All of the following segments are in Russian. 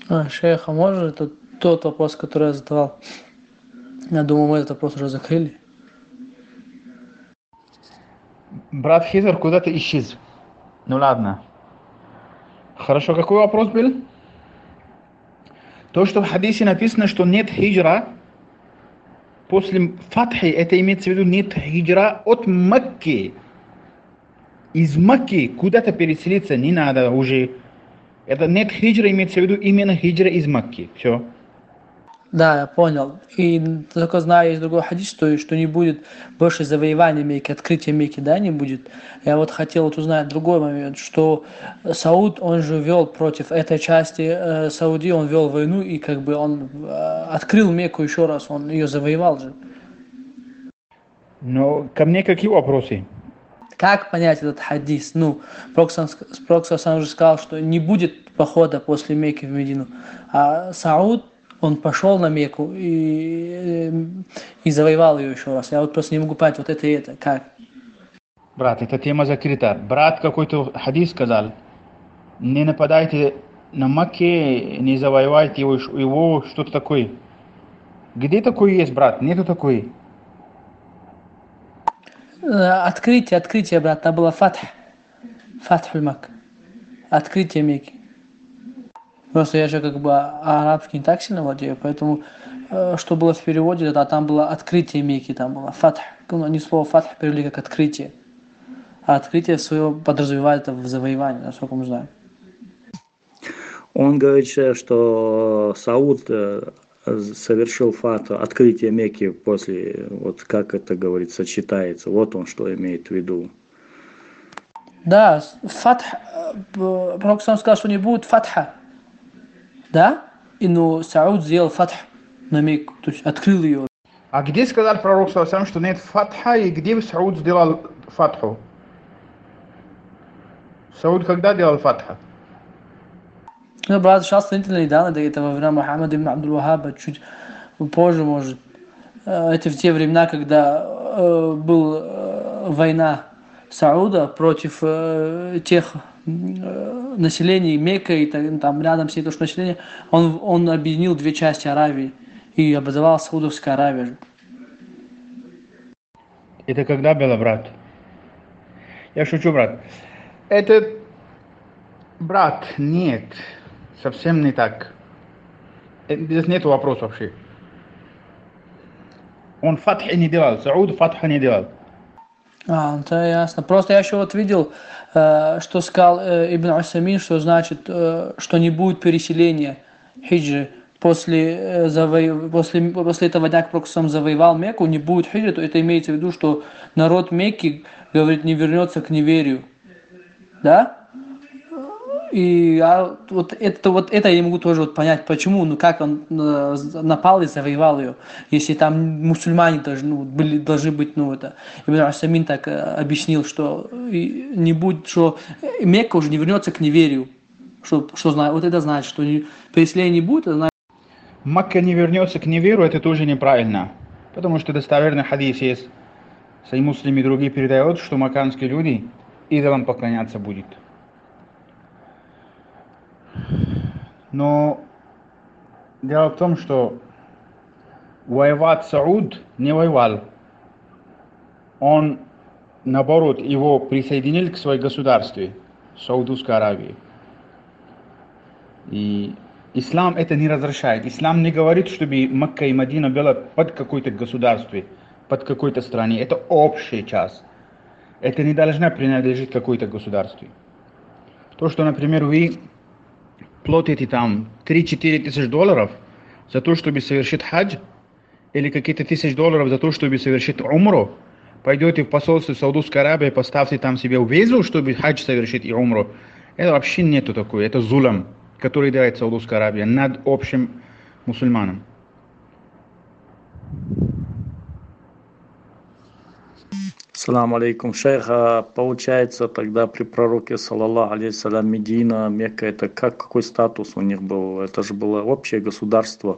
Шейх, а может тот вопрос, который я задавал? Я думаю, мы этот вопрос уже закрыли. Брат Хизр куда-то исчез. Ну ладно. Хорошо, какой вопрос был? То, что в хадисе написано, что нет хиджра, после фатхи, это имеется в виду нет хиджра от Мекки. Из Мекки куда-то переселиться не надо уже. Это нет хиджра, имеется в виду именно хиджра из Мекки. Все. Да, я понял. И только знаю, есть другой хадис, что не будет больше завоевания Мекки, открытия Мекки, да, не будет. Я вот хотел вот узнать другой момент, что Сауд, он же вел против этой части Сауди, он вел войну, и как бы он открыл Мекку еще раз, он ее завоевал же. Но ко мне какие вопросы? Как понять этот хадис? Ну, Пророк сам уже сказал, что не будет похода после Мекки в Медину. А Сауд, он пошел на Мекку и завоевал ее еще раз. Я вот просто не могу понять вот это и это. Как? Брат, эта тема закрыта. Брат какой-то хадис сказал, не нападайте на Макке, не завоевайте его что-то такое. Где такой есть, брат? Нету такой. Открытие, брат, там было фатх. Фатхуль Мак. Открытие Мекки. Просто я же как бы арабский не так сильно владею, поэтому что было в переводе, а там было открытие Мекки, там было фатх. Ну, они слово фатх перевели как открытие. А открытие свое подразумевает это в завоевании, насколько мы знаем. Он говорит, что Сауд совершил факт открытия Мекки после, вот как это говорится, читается. Вот он что имеет в виду. Да, фатх, Пророк сам сказал, что не будет фатха. Да? И ну Сауд сделал фатх на Мекку, то есть открыл ее. А где сказал пророк сам, что нет фатха, и где Сауд сделал фатху? Сауд когда делал фатха? Ну, брат, сейчас сравнительно недавно, да, это во времена Мухаммада ибн Абдул Вахаба, чуть позже, может. Это в те времена, когда была война Сауда против тех населений Мекка и там рядом с ней то, что население, он объединил две части Аравии и образовал Саудовская Аравия. Это когда было, брат? Я шучу, брат. Это, брат, нет. Совсем не так. Здесь нет вопроса вообще. Он фатхи не делал, Сауд фатха не делал. Это ясно. Просто я еще вот видел, что сказал Ибн Усаймин, что значит, что не будет переселения хиджи после этого дня, как Пророк сам завоевал Мекку, не будет хиджи, то это имеется в виду, что народ Мекки, говорит, не вернется к неверию. Да? И вот это я не могу тоже вот понять, почему, ну как он напал и завоевал ее, если там мусульмане должны быть, ну это, Ибн Асамин так объяснил, что не будет, что Мекка уже не вернется к неверию, что знает, вот это значит, что переселения не будет, это значит. Макка не вернется к неверу, это тоже неправильно. Потому что достоверный хадис есть. Сей Муслим и другие передают, что макканские люди идолам поклоняться будет. Но дело в том, что воевать Сауд не воевал. Он, наоборот, его присоединил к своей государстве, Саудовской Аравии. И ислам это не разрешает. Ислам не говорит, чтобы Макка и Мадина было под какой-то государстве, под какой-то стране. Это общая часть. Это не должна принадлежать какой-то государству. То, что, например, вы платите там 3-4 тысяч долларов за то, чтобы совершить хадж, или какие-то тысяч долларов за то, чтобы совершить умру, пойдете в посольство Саудовской Аравии, поставьте там себе визу, чтобы хадж совершить и умру. Это вообще нету такое. Это зулам, который делает Саудовская Аравия над общим мусульманом. Салам алейкум, шейх. А получается, тогда при пророке, саллаллаху алейхиссалям, Медина, Мекка, это какой статус у них был? Это же было общее государство,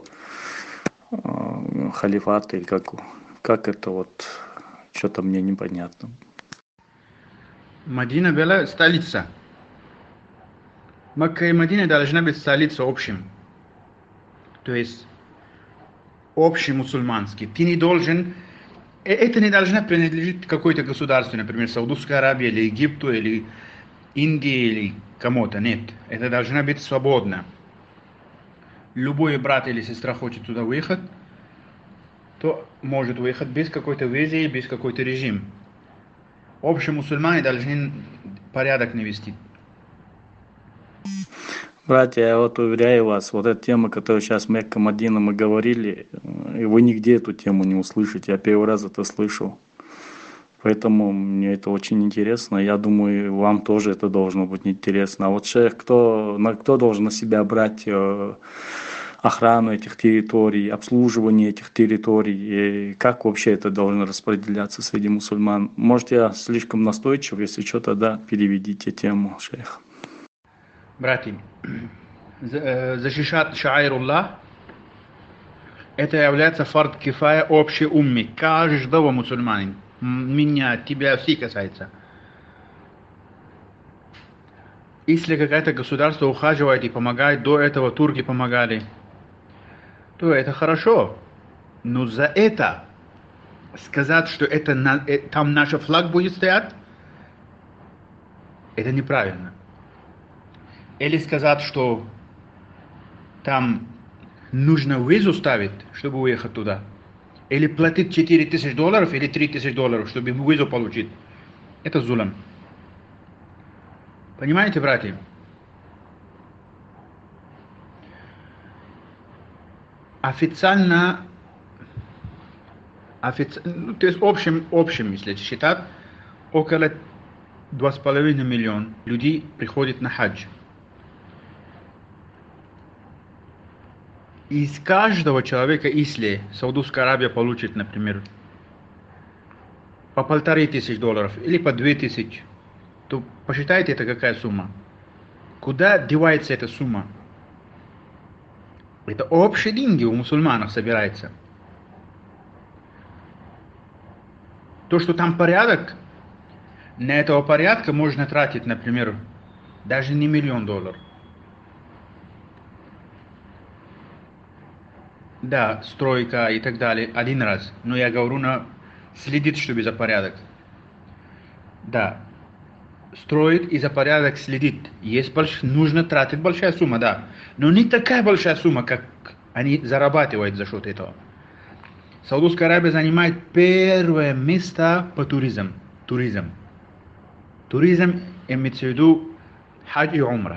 халифат, или как это вот, что-то мне непонятно. Мадина была столица. Макка и Мадина должна быть столица общим. то есть общемусульманский. Ты не должен, это не должно принадлежать какой-то государству, например, Саудовской Аравии, или Египту, или Индии, или кому-то. Нет, это должно быть свободно. Любой брат или сестра хочет туда выехать, то может выехать без какой-то визы, без какой-то режим. Общие мусульмане должны порядок навести. Братья, я вот уверяю вас, вот эта тема, которую сейчас Мекка, Мадина мы говорили, и вы нигде эту тему не услышите. Я первый раз это слышал. Поэтому мне это очень интересно. Я думаю, вам тоже это должно быть интересно. А вот шейх, кто должен на себя брать охрану этих территорий, обслуживание этих территорий, и как вообще это должно распределяться среди мусульман? Может, я слишком настойчив, если что, тогда переведите тему, шейх. Братья, защищать шаируллах, это является фард кифая общей умми, каждого мусульманина. Меня, тебя, все касается. Если какое-то государство ухаживает и помогает, до этого турки помогали, то это хорошо. Но за это сказать, что это там наш флаг будет стоять, это неправильно. Или сказать, что там нужно визу ставить, чтобы уехать туда. Или платить $4000 или $3000, чтобы визу получить. Это зулам. Понимаете, братья? Официально, то есть общем, если считать, около 2,5 миллиона людей приходят на хадж. Из каждого человека, если Саудовская Аравия получит, например, по $1500 или по 2000, то посчитайте, это какая сумма. Куда девается эта сумма? Это общие деньги у мусульманов собирается. То, что там порядок, на этого порядка можно тратить, например, даже не $1 миллион. Да, стройка и так далее, один раз. Но я говорю, следит, чтобы за порядок. Да, строит и за порядок следит. Нужно тратить большая сумма, да. Но не такая большая сумма, как они зарабатывают за счет этого. Саудовская Аравия занимает первое место по туризму. Туризм имеется в виду хадж и умра.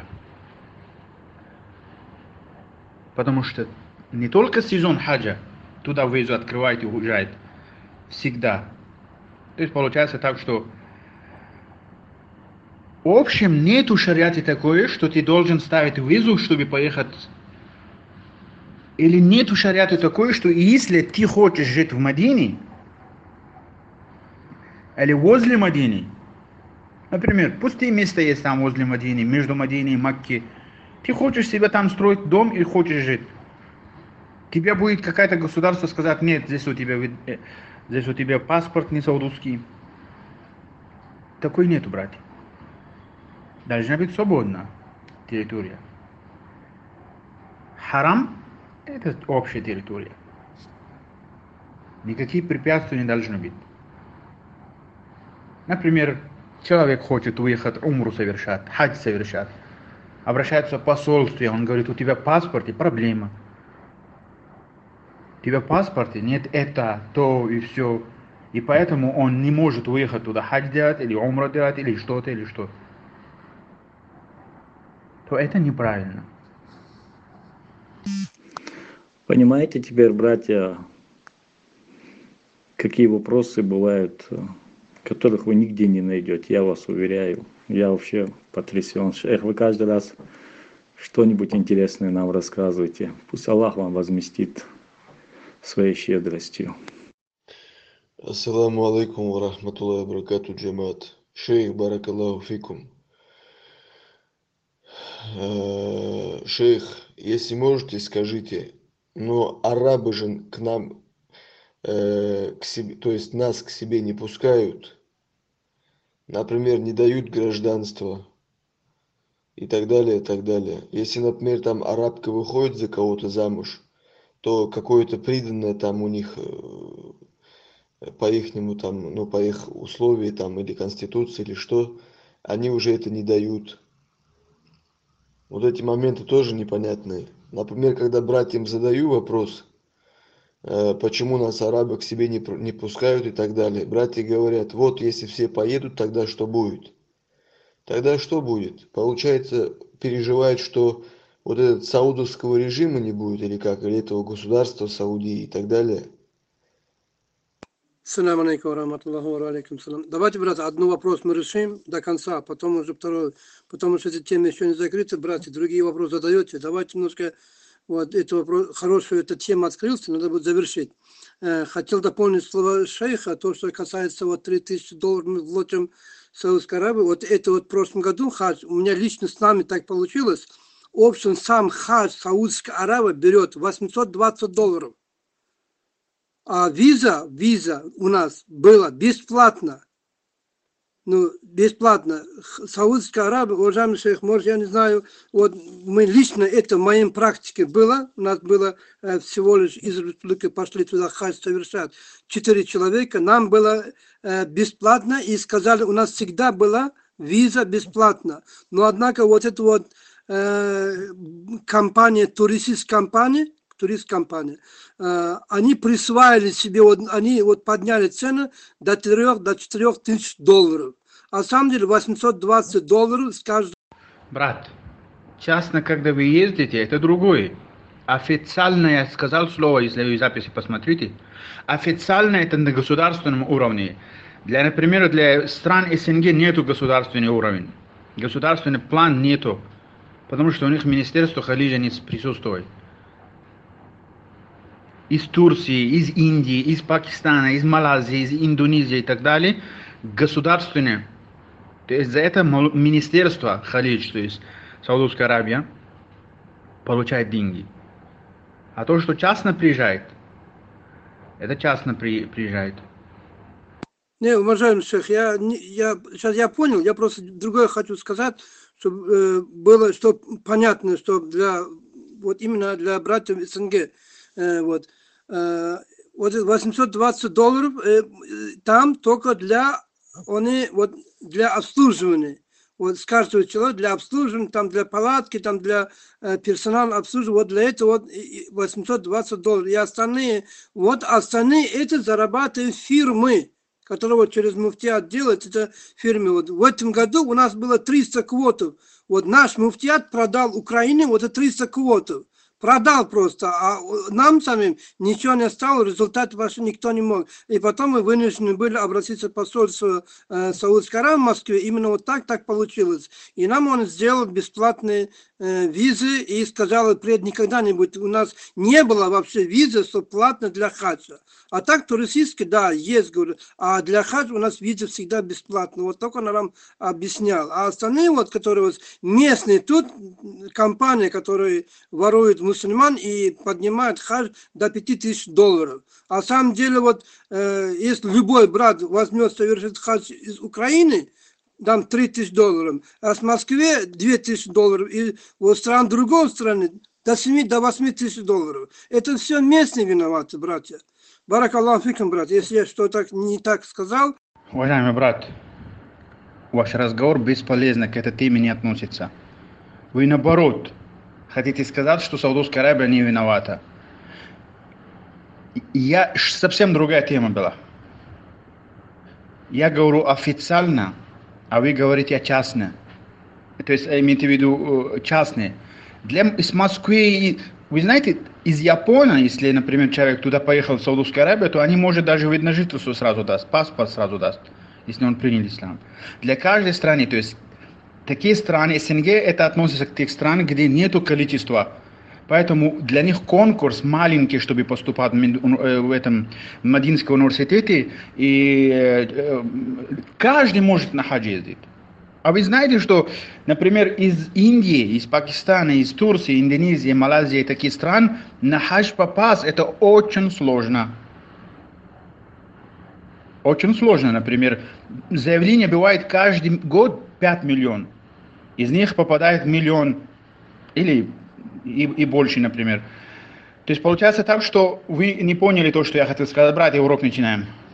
Потому что не только сезон хаджа, туда визу открывает и уезжает. Всегда. То есть получается так, что в общем нету шариате такое, что ты должен ставить визу, чтобы поехать. Или нету шариата такое, что если ты хочешь жить в Мадине, или возле Мадины, например, пустые места есть там возле Мадины, между Мадиной и Макки, ты хочешь себе там строить дом и хочешь жить. Тебе будет какое-то государство сказать, нет, здесь у тебя паспорт не саудовский. Такой нету, братья. Должна быть свободна территория. Харам – это общая территория. Никаких препятствий не должно быть. Например, человек хочет уехать умру совершать, хадж совершать. Обращается в посольство, он говорит, у тебя паспорт и проблема. У тебя в паспорте нет это, то и все. И поэтому он не может уехать туда хадж делать, или умру делать, или что-то, или что. То это неправильно. Понимаете теперь, братья, какие вопросы бывают, которых вы нигде не найдете, я вас уверяю. Я вообще потрясен. Шейх, вы каждый раз что-нибудь интересное нам рассказываете. Пусть Аллах вам возместит своей щедростью. Ассаламу алейкум ва рахматуллахи ва баракату, джамаат. Шейх, баракаллаху фикум. Шейх, если можете, скажите, но арабы же к нам, к себе, то есть нас к себе не пускают, например, не дают гражданство и так далее, и так далее. Если, например, там арабка выходит за кого-то замуж, что какое-то приданное там у них по ихнему там, ну, по их условиям там, или конституции, или что, они уже это не дают. Вот эти моменты тоже непонятные. Например, когда братьям задаю вопрос, почему нас арабы к себе не пускают и так далее, братья говорят, вот если все поедут, тогда что будет? Тогда что будет? Получается, переживают, что вот этот саудовского режима не будет, или как, или этого государства Саудии и так далее. Ассаламу алейкум ва алейкум салам. Давайте, брат, один вопрос мы решим до конца, потом уже второй, потому что эта тема еще не закрыта, братья, другие вопросы задаете. Давайте немножко, вот, это вопрос, хорошая эта тема открылась, надо будет завершить. Хотел дополнить слова шейха, то, что касается вот $3000 мы вложим в Саудовскую Аравию, вот это вот в прошлом году хадж, у меня лично с нами так получилось, в общем, сам хадж Саудовская Аравия берет $820. А виза у нас была бесплатно. Ну, бесплатно. Саудовская Аравия, уважаемый шейх, может, я не знаю, вот мы лично, это в моей практике было, у нас было всего лишь из республики пошли туда хадж совершать 4 человека, нам было бесплатно, и сказали, у нас всегда была виза бесплатно. Но, однако, вот эта вот компания, турист-компания, они присваивали себе, вот, они вот подняли цену до 4 тысяч долларов. А на самом деле $820 с каждого. Брат, частно, когда вы ездите, это другое. Официально, я сказал слово, если вы записи посмотрите, официально это на государственном уровне. Например, для стран СНГ нету государственного уровня. Государственный план нету, потому что у них министерство Халиджа не присутствует. Из Турции, из Индии, из Пакистана, из Малайзии, из Индонезии и так далее, государственное. То есть за это министерство Халидж, то есть Саудовская Аравия, получает деньги. А то, что частно приезжает, это частно приезжает. Не, уважаемый шейх, сейчас я понял, я просто другое хочу сказать, чтобы было что понятно, что для вот именно для братьев СНГ, вот $820 там только для обслуживания. Вот с каждого человека для обслуживания, там для палатки, там для персонала обслуживания, вот для этого вот $820. И остальные это зарабатывают фирмы, которые вот через муфтиат делают, это фирмы. Вот в этом году у нас было 300 квотов. Вот наш муфтиат продал Украине вот это 300 квотов. Продал просто, а нам самим ничего не осталось, результат вообще никто не мог. И потом мы вынуждены были обратиться в посольство Саудовской Аравии в Москве, именно вот так получилось. И нам он сделал бесплатные визы и сказал, впредь никогда не будет. У нас не было вообще визы, что платно для хаджа. А так туристически, да, есть, говорю, а для хаджа у нас виза всегда бесплатно. Вот только он нам объяснял. А остальные вот, которые вот местные тут, компании, которые воруют мусульман и поднимают хадж до $5000. А на самом деле, вот, если любой брат возьмет совершить хадж из Украины, дам $3000, а с Москвы $2000, и вот стран другой страны до $8 000. Это все местные виноваты, братья. Баракаллаху фикум, брат. Если я что-то не так сказал. Уважаемый брат, ваш разговор бесполезно к этой теме не относится. Вы наоборот хотите сказать, что Саудовская Аравия не виновата. Совсем другая тема была. Я говорю официально, а вы говорите частно. То есть имеете в виду частные. Из Москвы, вы знаете, из Японии, если, например, человек туда поехал в Саудовскую Аравию, то они, может, даже вид на жительство сразу даст, паспорт сразу даст, если он принял ислам. Для каждой страны, то есть такие страны СНГ, это относится к тех странам, где нету количества. Поэтому для них конкурс маленький, чтобы поступать в этом Мединском университете, и каждый может на хадж ездить. А вы знаете, что, например, из Индии, из Пакистана, из Турции, Индонезии, Малайзии, таких стран, на хадж попасть это очень сложно. Очень сложно, например. Заявление бывает каждый год 5 миллионов. Из них попадает 1 миллион или и больше, например. То есть получается так, что вы не поняли то, что я хотел сказать. Братья, урок начинаем.